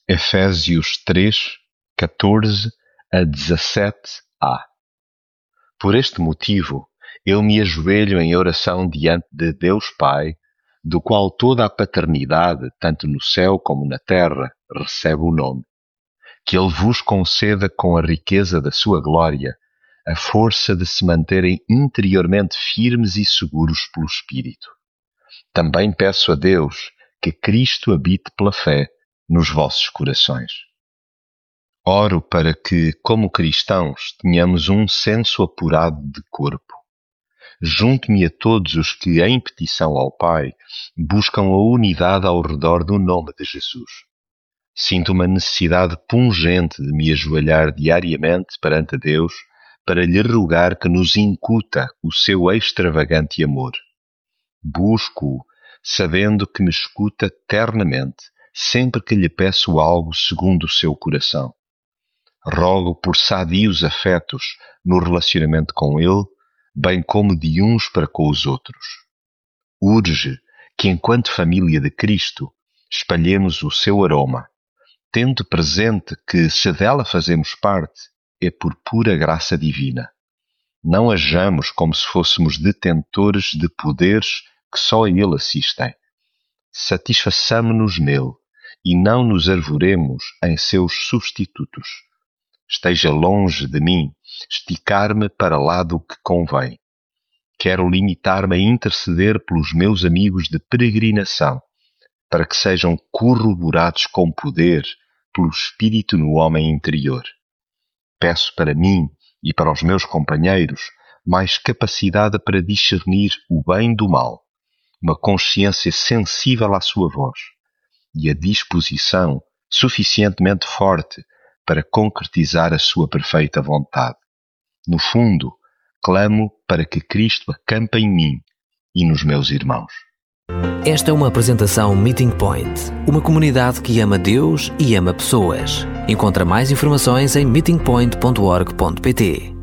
Efésios 3, 14 a 17a. Por este motivo, eu me ajoelho em oração diante de Deus Pai, do qual toda a paternidade, tanto no céu como na terra, recebe o nome. Que Ele vos conceda com a riqueza da sua glória a força de se manterem interiormente firmes e seguros pelo Espírito. Também peço a Deus que Cristo habite pela fé nos vossos corações. Oro para que, como cristãos, tenhamos um senso apurado de corpo. Junto-me a todos os que, em petição ao Pai, buscam a unidade ao redor do nome de Jesus. Sinto uma necessidade pungente de me ajoelhar diariamente perante Deus para lhe rogar que nos incuta o seu extravagante amor. Busco-o, sabendo que me escuta ternamente, sempre que lhe peço algo segundo o seu coração. Rogo por sadios afetos no relacionamento com ele, bem como de uns para com os outros. Urge que, enquanto família de Cristo, espalhemos o seu aroma, tendo presente que, se dela fazemos parte, é por pura graça divina. Não hajamos como se fôssemos detentores de poderes que só a ele assistem. Satisfaçamo-nos nele e não nos arvoremos em seus substitutos. Esteja longe de mim esticar-me para lá do que convém. Quero limitar-me a interceder pelos meus amigos de peregrinação, para que sejam corroborados com poder pelo Espírito no homem interior. Peço para mim e para os meus companheiros mais capacidade para discernir o bem do mal, uma consciência sensível à sua voz e a disposição suficientemente forte para concretizar a sua perfeita vontade. No fundo, clamo para que Cristo acampe em mim e nos meus irmãos. Esta é uma apresentação Meeting Point, uma comunidade que ama Deus e ama pessoas. Encontra mais informações em meetingpoint.org.pt.